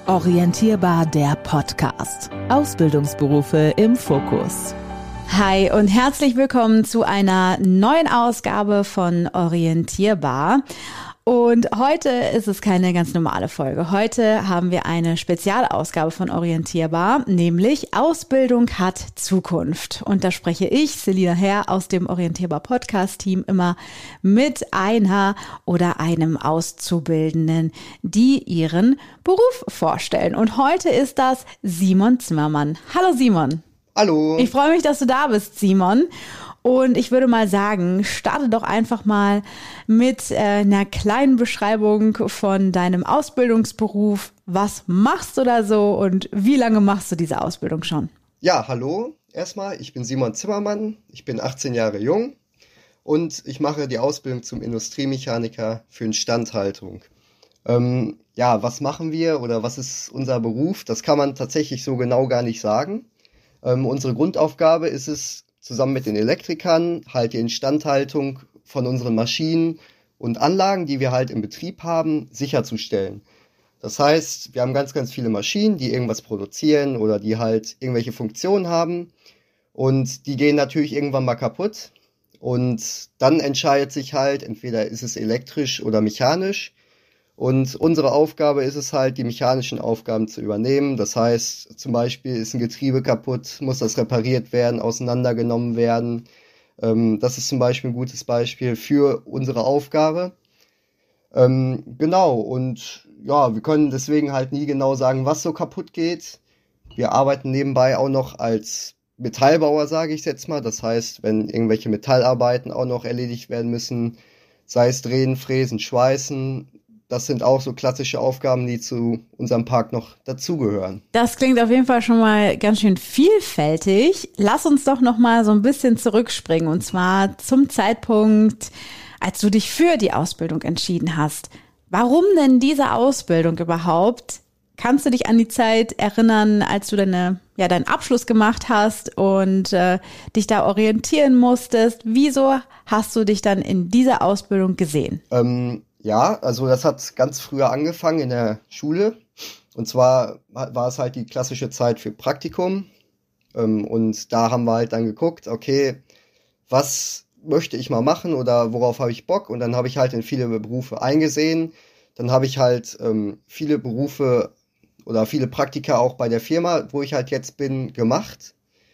Orientierbar, der Podcast. Ausbildungsberufe im Fokus. Hi und herzlich willkommen zu einer neuen Ausgabe von Orientierbar. Und heute ist es keine ganz normale Folge. Heute haben wir eine Spezialausgabe von Orientierbar, nämlich Ausbildung hat Zukunft. Und da spreche ich, Selina Herr, aus dem Orientierbar Podcast-Team immer mit einer oder einem Auszubildenden, die ihren Beruf vorstellen. Und heute ist das Simon Zimmermann. Hallo Simon. Hallo. Ich freue mich, dass du da bist, Simon. Und ich würde mal sagen, starte doch einfach mal mit einer kleinen Beschreibung von deinem Ausbildungsberuf. Was machst du da so und wie lange machst du diese Ausbildung schon? Ja, hallo. Erstmal, ich bin Simon Zimmermann, ich bin 18 Jahre jung und ich mache die Ausbildung zum Industriemechaniker für Instandhaltung. Was machen wir oder was ist unser Beruf? Das kann man tatsächlich so genau gar nicht sagen. Unsere Grundaufgabe ist es, zusammen mit den Elektrikern halt die Instandhaltung von unseren Maschinen und Anlagen, die wir halt im Betrieb haben, sicherzustellen. Das heißt, wir haben ganz, ganz viele Maschinen, die irgendwas produzieren oder die halt irgendwelche Funktionen haben und die gehen natürlich irgendwann mal kaputt und dann entscheidet sich halt, entweder ist es elektrisch oder mechanisch. Und unsere Aufgabe ist es halt, die mechanischen Aufgaben zu übernehmen. Das heißt, zum Beispiel ist ein Getriebe kaputt, muss das repariert werden, auseinandergenommen werden. Das ist zum Beispiel ein gutes Beispiel für unsere Aufgabe. Und ja, wir können deswegen halt nie genau sagen, was so kaputt geht. Wir arbeiten nebenbei auch noch als Metallbauer, sage ich jetzt mal. Das heißt, wenn irgendwelche Metallarbeiten auch noch erledigt werden müssen, sei es Drehen, Fräsen, Schweißen, das sind auch so klassische Aufgaben, die zu unserem Park noch dazugehören. Das klingt auf jeden Fall schon mal ganz schön vielfältig. Lass uns doch noch mal so ein bisschen zurückspringen und zwar zum Zeitpunkt, als du dich für die Ausbildung entschieden hast. Warum denn diese Ausbildung überhaupt? Kannst du dich an die Zeit erinnern, als du deinen Abschluss gemacht hast und dich da orientieren musstest? Wieso hast du dich dann in dieser Ausbildung gesehen? Ja, also das hat ganz früher angefangen in der Schule. Und zwar war es halt die klassische Zeit für Praktikum. Und da haben wir halt dann geguckt, okay, was möchte ich mal machen oder worauf habe ich Bock? Und dann habe ich halt in viele Berufe eingesehen. Dann habe ich halt viele Berufe oder viele Praktika auch bei der Firma, wo ich halt jetzt bin, gemacht.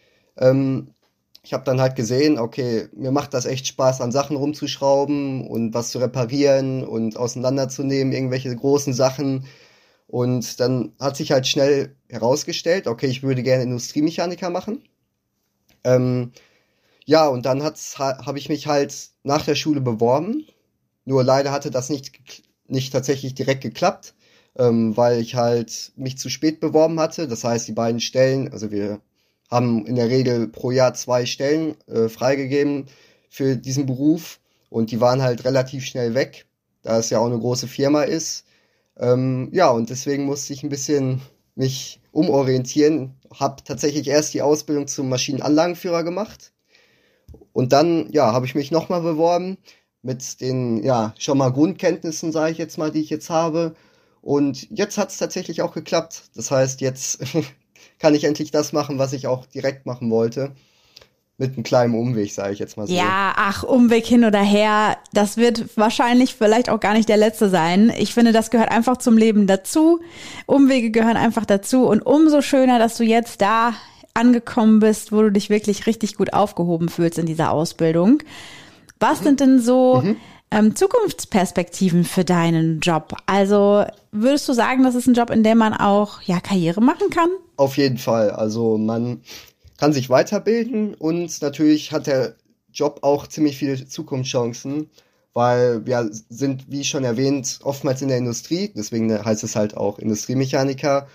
Ich habe dann halt gesehen, okay, mir macht das echt Spaß, an Sachen rumzuschrauben und was zu reparieren und auseinanderzunehmen, irgendwelche großen Sachen. Und dann hat sich halt schnell herausgestellt, okay, ich würde gerne Industriemechaniker machen. Und dann habe ich mich halt nach der Schule beworben. Nur leider hatte das nicht tatsächlich direkt geklappt, weil ich halt mich zu spät beworben hatte. Das heißt, die beiden Stellen, also wir haben in der Regel pro Jahr 2 Stellen freigegeben für diesen Beruf und die waren halt relativ schnell weg, da es ja auch eine große Firma ist. Und deswegen musste ich ein bisschen mich umorientieren, habe tatsächlich erst die Ausbildung zum Maschinenanlagenführer gemacht und dann habe ich mich nochmal beworben mit den schon mal Grundkenntnissen, sage ich jetzt mal, die ich jetzt habe, und jetzt hat es tatsächlich auch geklappt. Das heißt, jetzt kann ich endlich das machen, was ich auch direkt machen wollte. Mit einem kleinen Umweg, sage ich jetzt mal so. Ja, Umweg hin oder her, das wird wahrscheinlich vielleicht auch gar nicht der letzte sein. Ich finde, das gehört einfach zum Leben dazu. Umwege gehören einfach dazu. Und umso schöner, dass du jetzt da angekommen bist, wo du dich wirklich richtig gut aufgehoben fühlst in dieser Ausbildung. Was sind denn so Zukunftsperspektiven für deinen Job? Also würdest du sagen, das ist ein Job, in dem man auch Karriere machen kann? Auf jeden Fall. Also man kann sich weiterbilden und natürlich hat der Job auch ziemlich viele Zukunftschancen, weil wir sind, wie schon erwähnt, oftmals in der Industrie. Deswegen heißt es halt auch Industriemechaniker.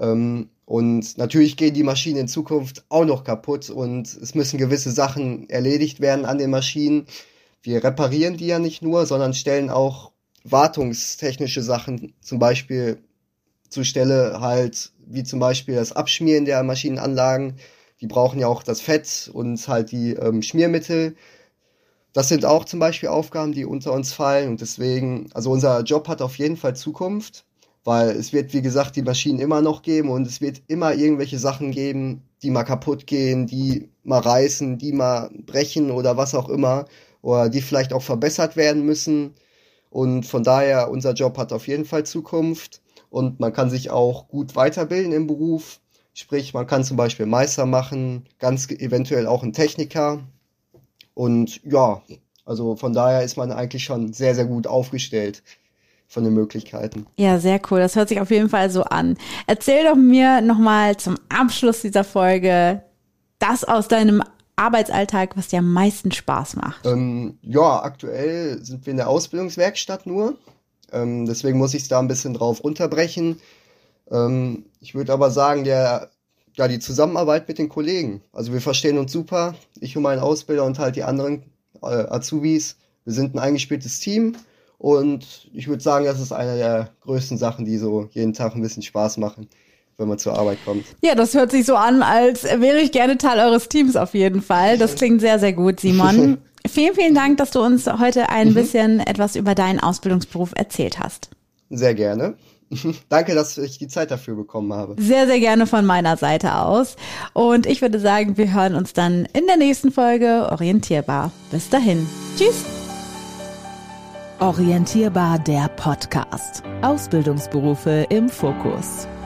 Und natürlich gehen die Maschinen in Zukunft auch noch kaputt und es müssen gewisse Sachen erledigt werden an den Maschinen. Wir reparieren die ja nicht nur, sondern stellen auch wartungstechnische Sachen zum Beispiel zur Stelle halt, wie zum Beispiel das Abschmieren der Maschinenanlagen. Die brauchen ja auch das Fett und halt die Schmiermittel. Das sind auch zum Beispiel Aufgaben, die unter uns fallen und deswegen, also unser Job hat auf jeden Fall Zukunft. weil es wird, wie gesagt, die Maschinen immer noch geben und es wird immer irgendwelche Sachen geben, die mal kaputt gehen, die mal reißen, die mal brechen oder was auch immer, oder die vielleicht auch verbessert werden müssen. Und von daher, unser Job hat auf jeden Fall Zukunft und man kann sich auch gut weiterbilden im Beruf. Sprich, man kann zum Beispiel Meister machen, ganz eventuell auch ein Techniker. Und ja, also von daher ist man eigentlich schon sehr, sehr gut aufgestellt von den Möglichkeiten. Ja, sehr cool. Das hört sich auf jeden Fall so an. Erzähl doch mir nochmal zum Abschluss dieser Folge das aus deinem Arbeitsalltag, was dir am meisten Spaß macht. Ja, aktuell sind wir in der Ausbildungswerkstatt nur. Deswegen muss ich es da ein bisschen drauf runterbrechen. Ich würde aber sagen, die Zusammenarbeit mit den Kollegen. Also wir verstehen uns super. Ich und mein Ausbilder und halt die anderen Azubis. Wir sind ein eingespieltes Team. Und ich würde sagen, das ist eine der größten Sachen, die so jeden Tag ein bisschen Spaß machen, wenn man zur Arbeit kommt. Ja, das hört sich so an, als wäre ich gerne Teil eures Teams auf jeden Fall. Das klingt sehr, sehr gut, Simon. Vielen, vielen Dank, dass du uns heute ein bisschen etwas über deinen Ausbildungsberuf erzählt hast. Sehr gerne. Danke, dass ich die Zeit dafür bekommen habe. Sehr, sehr gerne von meiner Seite aus. Und ich würde sagen, wir hören uns dann in der nächsten Folge Orientierbar. Bis dahin. Tschüss. Orientierbar, der Podcast. Ausbildungsberufe im Fokus.